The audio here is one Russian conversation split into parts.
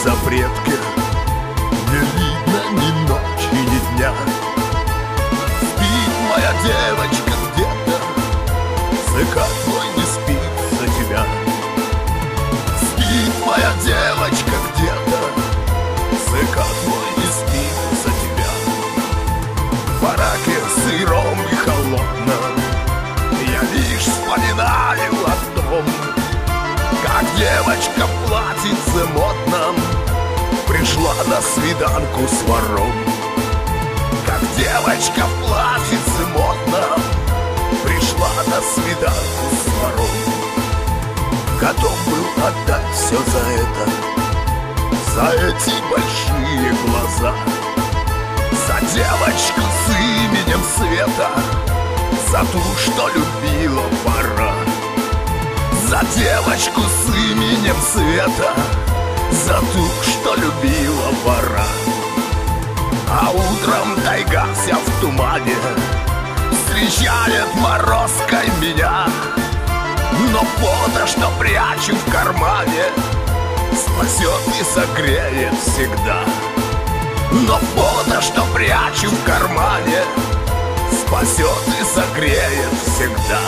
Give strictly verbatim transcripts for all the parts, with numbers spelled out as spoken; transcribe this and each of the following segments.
запретке, не видно ни ночи, ни дня. Спит моя девочка где-то, языка твой не спит за тебя. Спит моя девочка где-то, языка твой не спит за тебя. В бараке сыром и холодном я лишь вспоминаю о том, как девочка в платьице модном пришла на свиданку с вором. Как девочка в платьице модном пришла на свиданку с вором. Готов был отдать все за это, за эти большие глаза, за девочку с именем Света, за ту, что любила пора. За девочку с именем Света, за ту, что любила пора. А утром тайга вся в тумане встречает морозкой меня. Но фото, что прячу в кармане, спасет и согреет всегда. Но фото, что прячу в кармане, спасет и согреет всегда.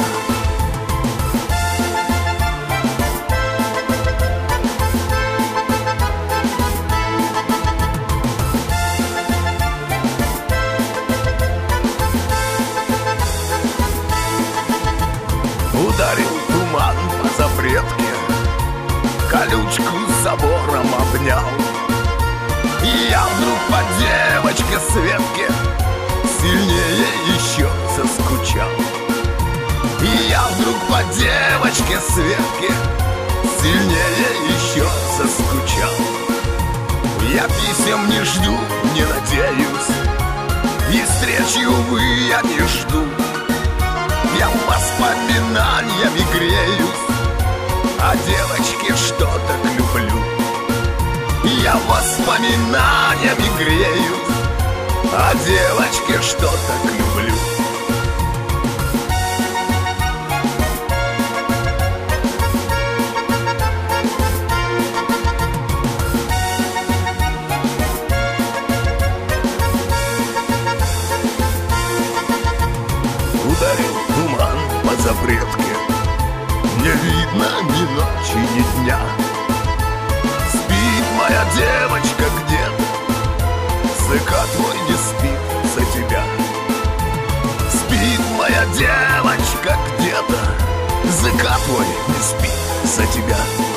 Ударил туман по запретке, колючку с забором обнял. И я вдруг по девочке Светке сильнее еще заскучал. И я вдруг по девочке Светке сильнее еще заскучал. Я писем не жду, не надеюсь, и встречи, увы, я не жду. Я воспоминаниями греюсь о девочке, что так люблю. Я воспоминаниями греюсь о девочке, что так люблю. Ударил туман по запретке, не видно ни ночи, ни дня. Спит моя девочка где-то, языка твой не спит за тебя. Спит моя девочка где-то, языка твой не спит за тебя.